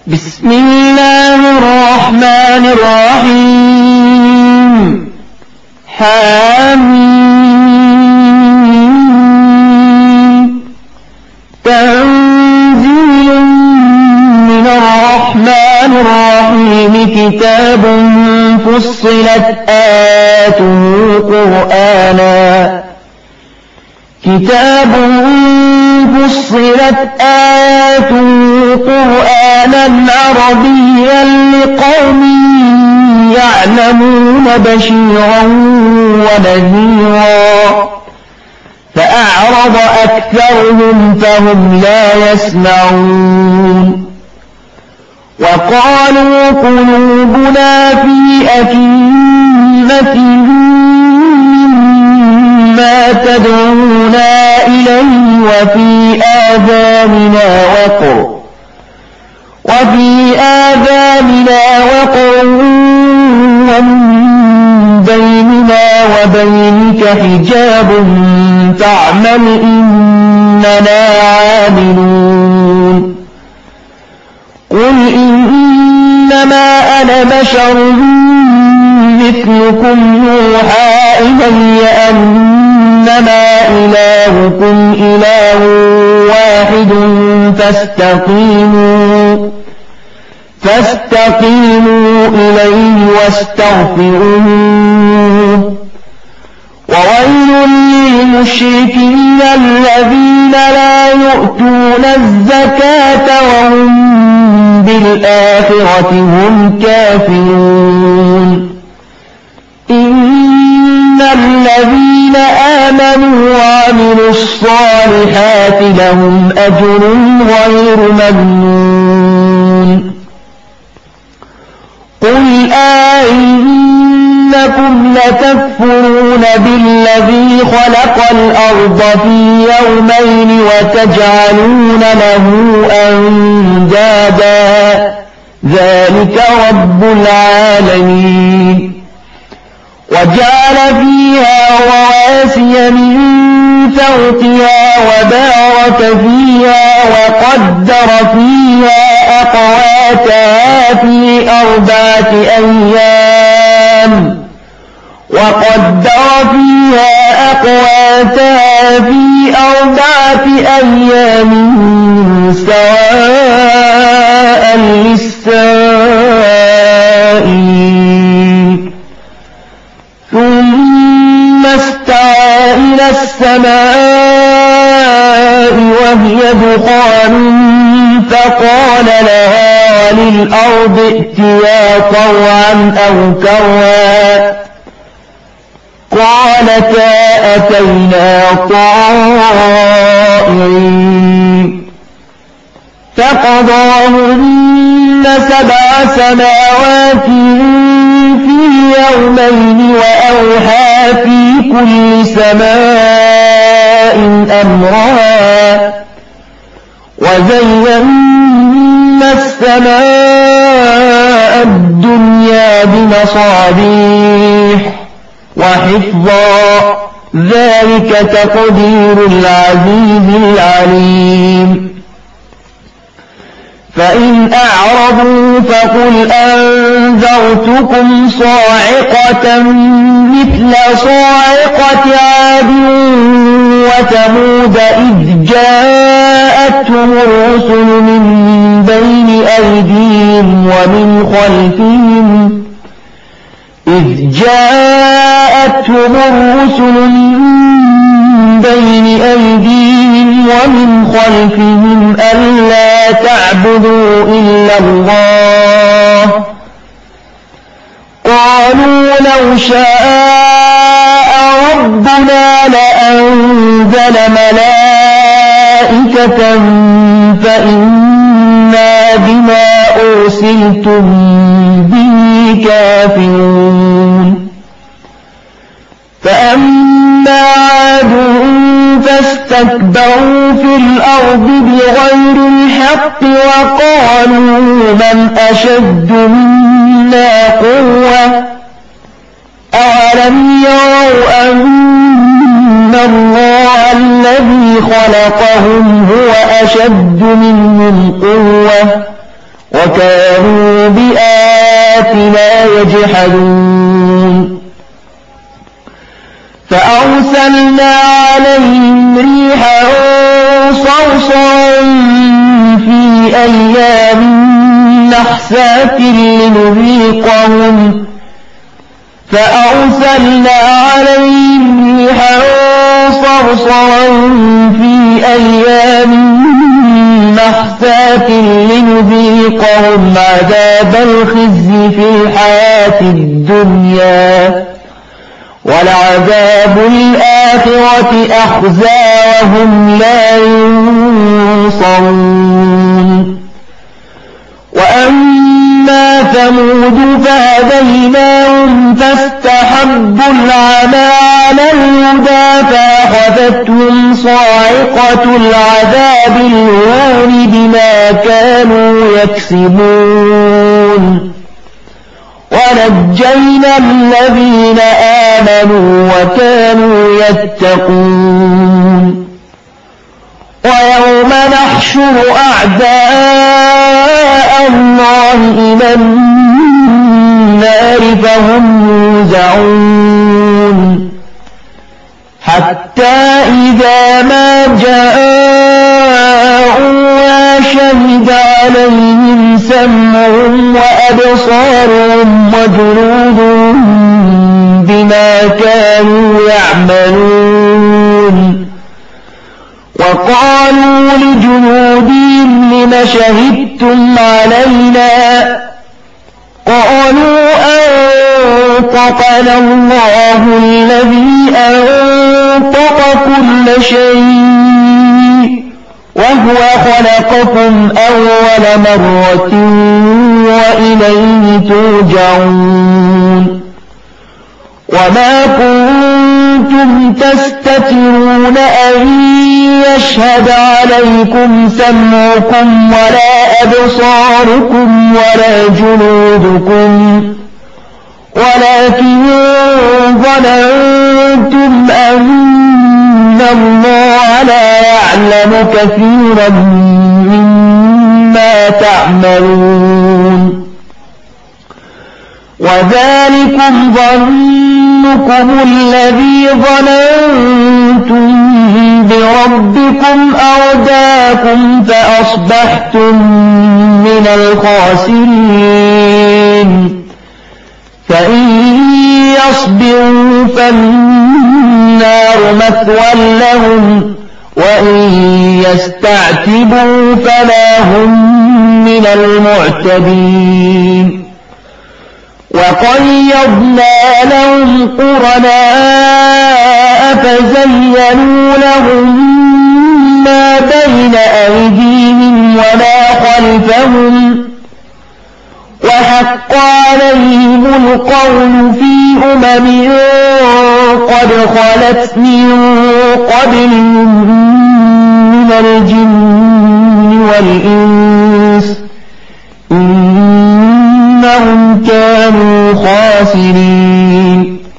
بسم الله الرحمن الرحيم. حميم. تنزيل من الرحمن الرحيم. كتاب فصلت آياته قرآنا عربيا لقوم يعلمون بشيرا ونذيرا فأعرض أكثرهم فهم لا يسمعون. وقالوا قلوبنا في أكنة مما تدعونا إليه وفي آذاننا وقر ومن بيننا وبينك حجاب فاعمل إننا عاملون. قل إنما أنا بشر مثلكم يوحى إلي أنما إلهكم إله واحد فاستقيموا إليه واستغفروه. وويل للمشركين الذين لا يؤتون الزكاة وهم بالآخرة هم كافرون. إن الذين آمنوا وعملوا الصالحات لهم أجر غير ممنون. قل أئنكم لتكفرون بالذي خلق الأرض في يومين وتجعلون له أندادا ذلك رب العالمين. وجعل فيها رواسي من فوقها وبارك فيها وقدر فيها أقواتها في أربعة أيام سواء للسائلين. ثم استوى إلى السماء وهي دخان فقال لها وللأرض ائتيا طوعا أو كرها قالتا أتينا طائعين. فقضاهن 7 سماوات في يومين وأوحى في كل سماء أمرها وزينا السماء الدنيا بمصابيح وحفظا ذلك تقدير العزيز العليم. فإن أعرضوا فقل أنذرتكم صاعقة مثل صاعقة عاد وثمود إذ جاءتهم الرسل من بين أيديهم ومن خلفهم ألا تعبدوا إلا الله قالوا لو شاء ربنا لأنزل ملائكة فإنا بما أرسلتم به كافرون. فأما عاد فاستكبروا في الأرض بغير الحق وقالوا من أشد منا قوة أولم يروا أن الله الذي خلقهم هو أشد منهم قوة وكانوا بآياتنا يجحدون فأرسلنا عليهم ريحا صرصرا في أيام نحسات لنذيقهم عذاب الخزي في الحياة الدنيا ولعذاب الآخرة أخزى وهم لا ينصرون وأما ثمود فهديناهم فاستحبوا العمى على الهدى فأخذتهم صاعقة العذاب الهون بما كانوا يكسبون ونجينا الذين آمنوا وكانوا يتقون ويوم نحشر أعداء الله إلى النار فهم يوزعون حتى إذا ما جاءوا شهد عليهم سمعهم وأبصارهم وجلودهم بما كانوا يعملون وقالوا لجلودهم لم شهدتم علينا قالوا أنطقنا الله الذي أنطق كل شيء وهو خلقكم أول مرة وإليه ترجعون وما كنتم تستترون أن يشهد عليكم سمعكم ولا أبصاركم ولا جلودكم ولكن ظننتم أن الله لا يعلم كثيرا مما تعملون وذلكم ظنكم الذي ظننتم بربكم أرداكم فأصبحتم من الخاسرين فإن يصبروا فالنار مثوى لهم وإن يستعتبوا فلا هم من المعتدين وقيضنا لهم قرناء فزينوا لهم ما بين أيديهم وما خلفهم وحق عليهم القول في أمم قد خلت من قبلهم من الجن والإنس إنهم كانوا خاسرين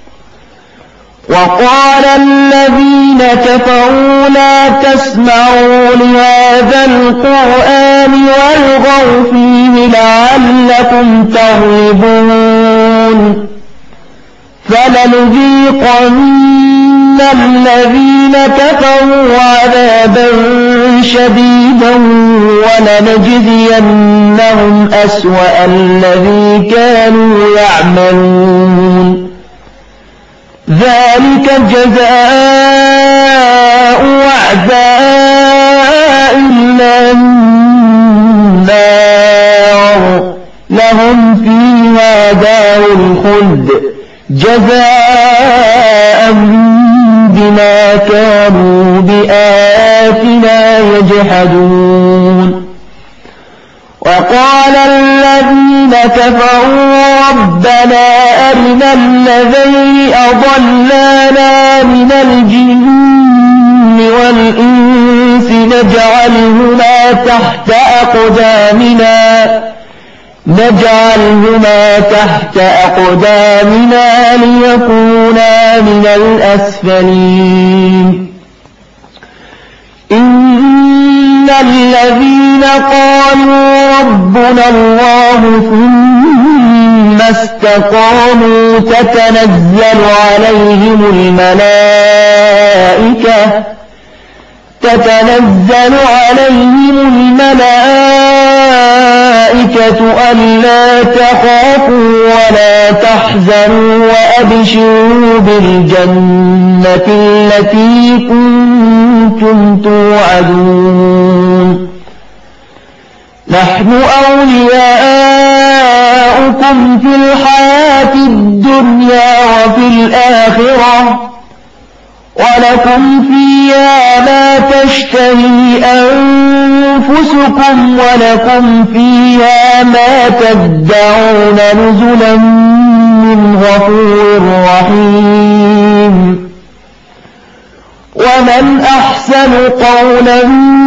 وقال الذين كفروا لا تسمعوا لهذا القرآن والغوا فيه لعلكم تغلبون فلنذيقن الذين كفروا عذابا شديدا ولنجزينهم أسوأ الذي كانوا يعملون ذلك جزاء أعداء الله النار لهم فيها دار الخلد جزاء بما كانوا بآياتنا يجحدون وقال الذين كفروا ربنا أرنا الذين أضلانا من الجن والإنس نجعلهما تحت أقدامنا ليكونا من الأسفلين إن الذين قالوا ربنا الله ثم استقاموا تتنزل عليهم الملائكة ألا تخافوا ولا تحزنوا وأبشروا بالجنة التي كنتم توعدون نحن أولياؤكم في الحياة الدنيا وفي الآخرة ولكم فيها ما تشتهي أنفسكم ولكم فيها ما تدعون نزلا من غفور رحيم ومن أحسن قولا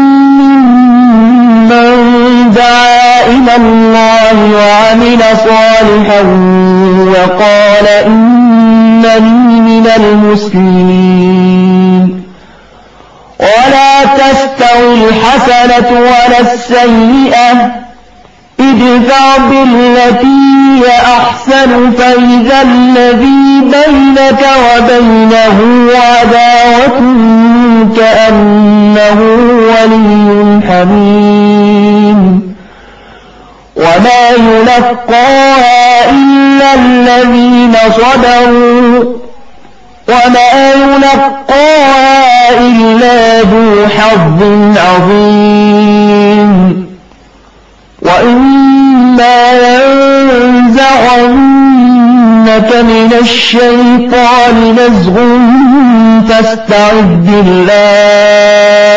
ممن دعا إلى الله وعمل صالحا وقال إنني من المسلمين ولا تستوي الحسنة ولا السيئة ادفع بالتي هي أحسن فإذا الذي بينك وبينه عداوة كأنه ولي حميم وما يلقاها إلا الذين صبروا وما يلقاها إلا ذو حظ عظيم وإما ينزغنك من الشيطان نزغ فاستعذ بالله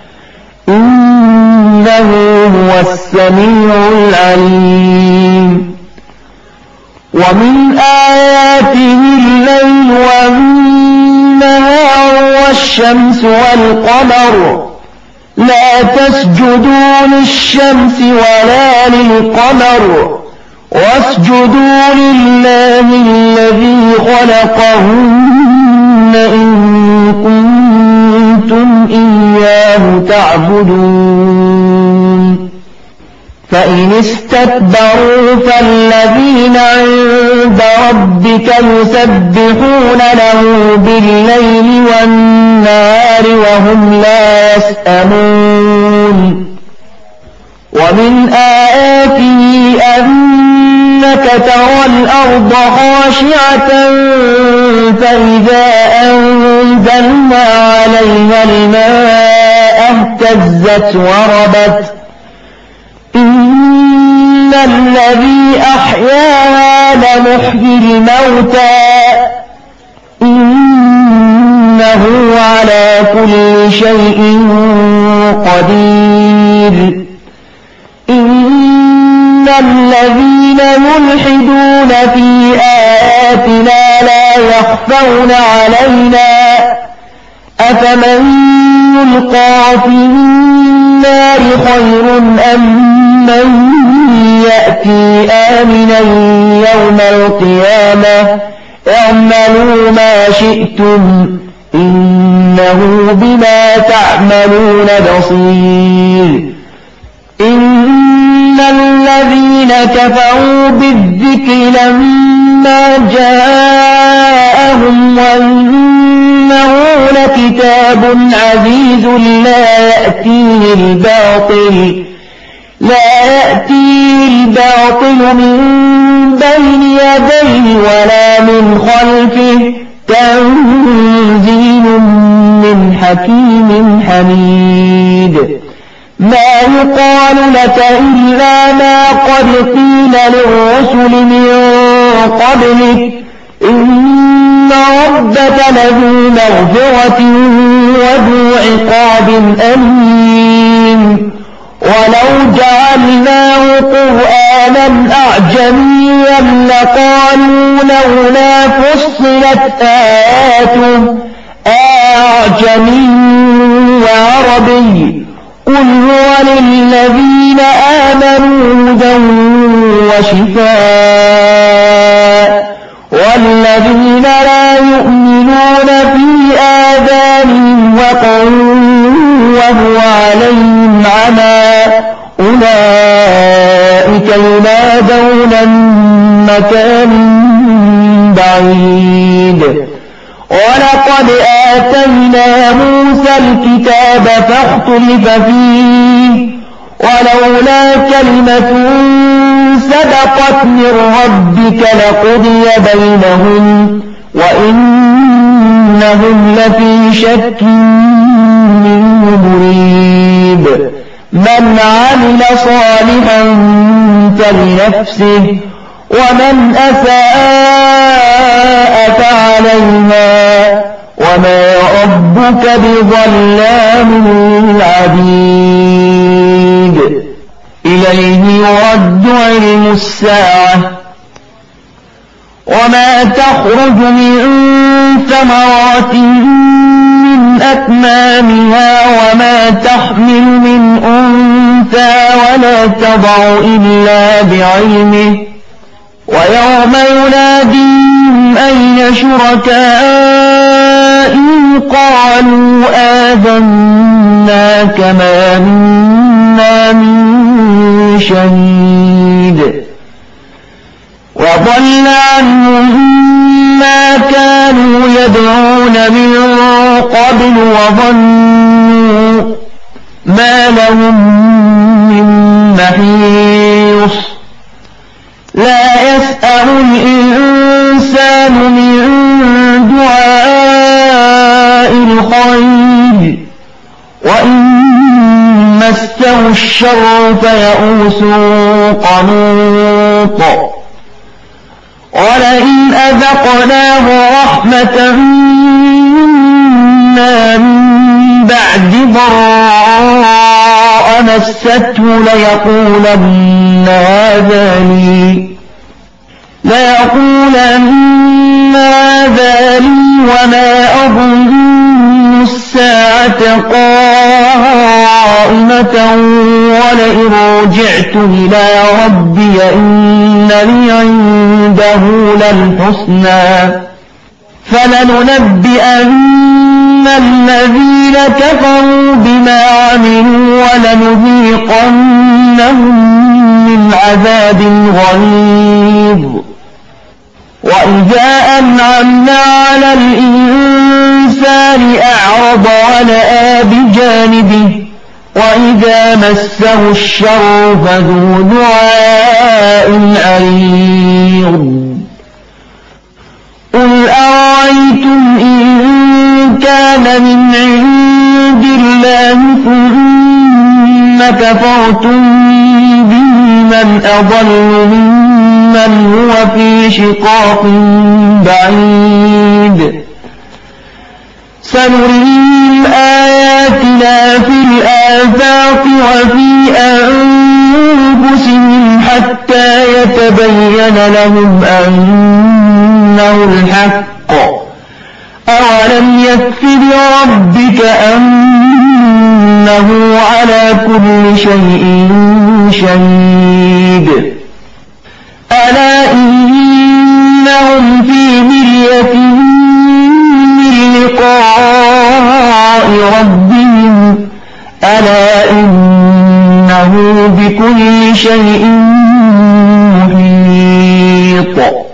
إنه هو السميع العليم ومن آياته الليل والنهار والشمس والقمر لا تسجدوا للشمس ولا للقمر واسجدوا لله الذي خلقهن إن كنتم إياه تعبدون فإن استكبروا فالذين عند ربك يسبحون له بالليل والنهار وهم لا يسأمون ومن آياته أنك ترى الأرض خاشعة فإذا أنزلنا عليها الماء اهتزت وربت إن الذي أحياها لمحيي الموتى إنه على كل شيء قدير إن الذين يلحدون في آياتنا لا يخفون علينا أفمن يلقى في النار خير أم من يأتي آمنا يوم القيامة اعملوا ما شئتم إنه بما تعملون بصير إن الذين كفروا بالذكر لما جاءهم وإنه لكتاب عزيز لا يأتيه الباطل من بين يديه ولا من خلفه تنزيل من حكيم حميد ما يقال لك إلا ما قد قيل للرسل من قبلك إن ربك لذو مغفرة وذو عقاب أليم ولو جعلناه قرآنا أعجميا لقالوا لولا فصلت آياته أعجمي وعربي قل هو للذين آمنوا هدى وشفاء والذين لا يؤمنون في آذانهم وقر وهو عليهم وينادون من مكان بعيد ولقد آتينا موسى الكتاب فاختلف فيه ولولا كلمة سبقت من ربك لقضي بينهم وإنهم لفي شك منه مريب من عمل صالحا فلنفسه ومن أساء فعليها وما ربك بظلام للعبيد إليه يرد علم الساعة وما تخرج من ثمرات من أكمامها وما تحمل من أنثى ولا تضع إلا بعلمه ويوم يناديهم أين شركائي قالوا آذناك ما منا من شهيد وضل عنهم ما كانوا يدعون من قبل وظنوا ما لهم من محيص لا يسأم الإنسان من دعاء الخير وإن مسه الشر فيئوس قنوط ولئن أذقناه رحمة منا من بعد ضراء مسته ليقولن هذا لي وما أظن الساعة قائمة ولئن رجعت إلى ربي إن لي عنده للحسنى فلننبئن الذين كفروا بما عملوا ولنذيقنهم من عذاب غليظ وإذا أنعمنا على الإنسان أعرض ونأى بجانبه وإذا مسه الشر فذو دعاء عريض قل أرأيتم إن كان من عند الله ثم كفرتم به من أضل ممن هو في شقاق بعيد سنريهم آياتنا في الآفاق وفي أنفسهم حتى يتبين لهم أنه الحق أولم يكف بربك أنه على كل شيء شهيد ألا إنهم في مرية من لقاء ربهم ألا إنه بكل شيء محيط